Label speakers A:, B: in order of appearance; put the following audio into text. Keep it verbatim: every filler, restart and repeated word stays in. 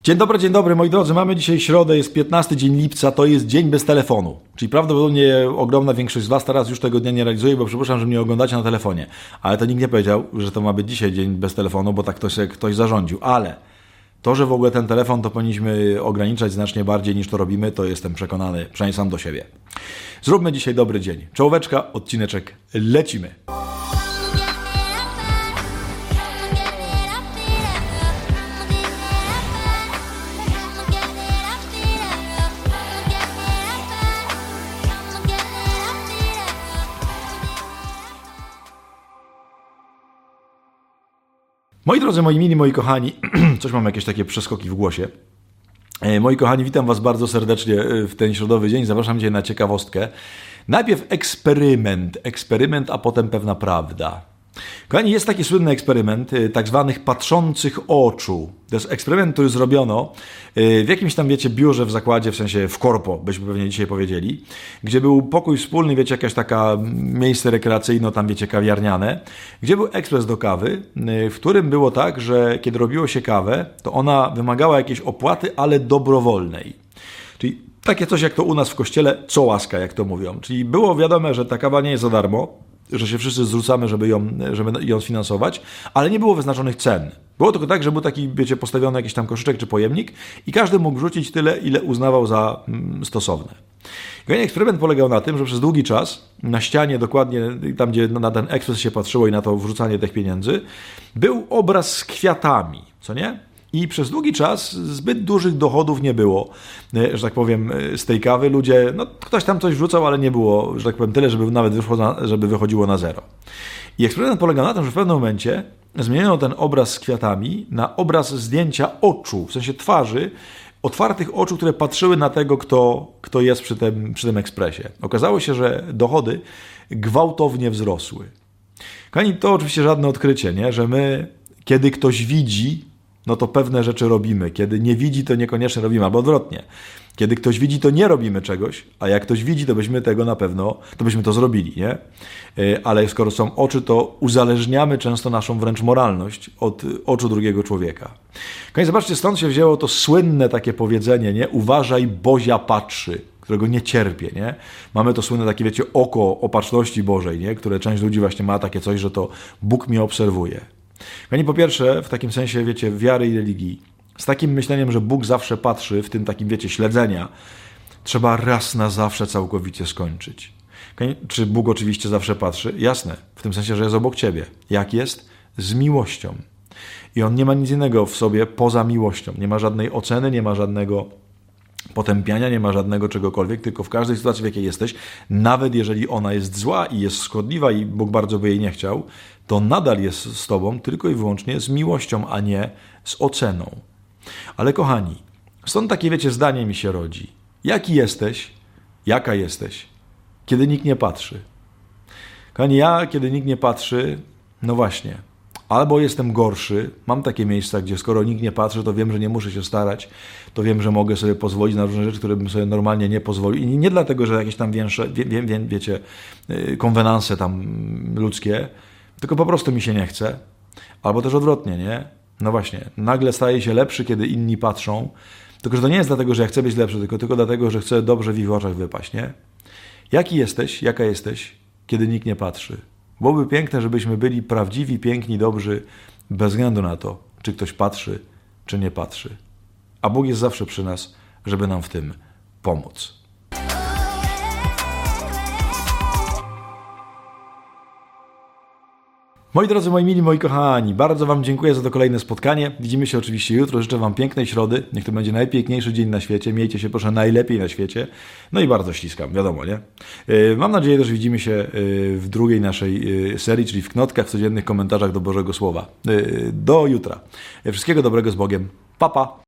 A: Dzień dobry, dzień dobry moi drodzy. Mamy dzisiaj środę, jest piętnasty dzień lipca, to jest dzień bez telefonu. Czyli prawdopodobnie ogromna większość z Was teraz już tego dnia nie realizuje, bo przypuszczam, że mnie oglądacie na telefonie. Ale to nikt nie powiedział, że to ma być dzisiaj dzień bez telefonu, bo tak ktoś, ktoś zarządził. Ale to, że w ogóle ten telefon to powinniśmy ograniczać znacznie bardziej niż to robimy, to jestem przekonany, przynajmniej sam do siebie. Zróbmy dzisiaj dobry dzień. Czołóweczka, odcineczek, lecimy. Moi drodzy, moi mili, moi kochani, coś mam jakieś takie przeskoki w głosie. Moi kochani, witam Was bardzo serdecznie w ten środowy dzień. Zapraszam Cię na ciekawostkę. Najpierw eksperyment, eksperyment, a potem pewna prawda. Kochani, jest taki słynny eksperyment tak zwanych patrzących oczu. To jest eksperyment, który zrobiono w jakimś tam, wiecie, biurze w zakładzie, w sensie w korpo, byśmy pewnie dzisiaj powiedzieli, gdzie był pokój wspólny, wiecie, jakaś taka miejsce rekreacyjne, tam, wiecie, kawiarniane, gdzie był ekspres do kawy, w którym było tak, że kiedy robiło się kawę, to ona wymagała jakiejś opłaty, ale dobrowolnej. Czyli takie coś jak to u nas w kościele, co łaska, jak to mówią. Czyli było wiadome, że ta kawa nie jest za darmo, że się wszyscy zwrócamy, żeby ją, żeby ją sfinansować, ale nie było wyznaczonych cen. Było tylko tak, że był taki, wiecie, postawiony jakiś tam koszyczek czy pojemnik i każdy mógł rzucić tyle, ile uznawał za mm, stosowne. Kolejny eksperyment polegał na tym, że przez długi czas na ścianie, dokładnie tam, gdzie na ten ekspres się patrzyło i na to wrzucanie tych pieniędzy, był obraz z kwiatami, co nie? I przez długi czas zbyt dużych dochodów nie było, że tak powiem, z tej kawy. Ludzie, no ktoś tam coś wrzucał, ale nie było, że tak powiem, tyle, żeby nawet wyszło na, żeby wychodziło na zero. I eksperyment polega na tym, że w pewnym momencie zmieniono ten obraz z kwiatami na obraz zdjęcia oczu, w sensie twarzy, otwartych oczu, które patrzyły na tego, kto, kto jest przy tym, przy tym ekspresie. Okazało się, że dochody gwałtownie wzrosły. Kochani, to oczywiście żadne odkrycie, nie? Że my, kiedy ktoś widzi, no to pewne rzeczy robimy. Kiedy nie widzi, to niekoniecznie robimy, albo odwrotnie. Kiedy ktoś widzi, to nie robimy czegoś, a jak ktoś widzi, to byśmy tego na pewno, to byśmy to zrobili, nie? Ale skoro są oczy, to uzależniamy często naszą wręcz moralność od oczu drugiego człowieka. Kochani, zobaczcie, stąd się wzięło to słynne takie powiedzenie, nie? Uważaj, Bozia patrzy, którego nie cierpię, nie? Mamy to słynne takie, wiecie, oko opatrzności Bożej, nie? Które część ludzi właśnie ma takie coś, że to Bóg mnie obserwuje. Kochani, po pierwsze, w takim sensie, wiecie, wiary i religii, z takim myśleniem, że Bóg zawsze patrzy, w tym takim, wiecie, śledzenia, trzeba raz na zawsze całkowicie skończyć. Kochani, czy Bóg oczywiście zawsze patrzy? Jasne, w tym sensie, że jest obok ciebie. Jak jest? Z miłością. I On nie ma nic innego w sobie poza miłością. Nie ma żadnej oceny, nie ma żadnego potępiania, nie ma żadnego czegokolwiek, tylko w każdej sytuacji, w jakiej jesteś, nawet jeżeli ona jest zła i jest szkodliwa i Bóg bardzo by jej nie chciał, to nadal jest z tobą tylko i wyłącznie z miłością, a nie z oceną. Ale kochani, stąd takie, wiecie, zdanie mi się rodzi. Jaki jesteś, jaka jesteś, kiedy nikt nie patrzy? Kochani, ja, kiedy nikt nie patrzy, no właśnie, albo jestem gorszy, mam takie miejsca, gdzie skoro nikt nie patrzy, to wiem, że nie muszę się starać, to wiem, że mogę sobie pozwolić na różne rzeczy, które bym sobie normalnie nie pozwolił. I nie dlatego, że jakieś tam większe, wie, wie, wie, wiecie, konwenanse tam ludzkie, tylko po prostu mi się nie chce. Albo też odwrotnie, nie? No właśnie, nagle staję się lepszy, kiedy inni patrzą, tylko że to nie jest dlatego, że ja chcę być lepszy, tylko, tylko dlatego, że chcę dobrze w ich oczach wypaść, nie? Jaki jesteś, jaka jesteś, kiedy nikt nie patrzy? Byłoby piękne, żebyśmy byli prawdziwi, piękni, dobrzy, bez względu na to, czy ktoś patrzy, czy nie patrzy. A Bóg jest zawsze przy nas, żeby nam w tym pomóc. Moi drodzy, moi mili, moi kochani, bardzo Wam dziękuję za to kolejne spotkanie. Widzimy się oczywiście jutro. Życzę Wam pięknej środy. Niech to będzie najpiękniejszy dzień na świecie. Miejcie się proszę najlepiej na świecie. No i bardzo ściskam, wiadomo, nie? Mam nadzieję, że widzimy się w drugiej naszej serii, czyli w knotkach, w codziennych komentarzach do Bożego Słowa. Do jutra. Wszystkiego dobrego z Bogiem. Pa, pa!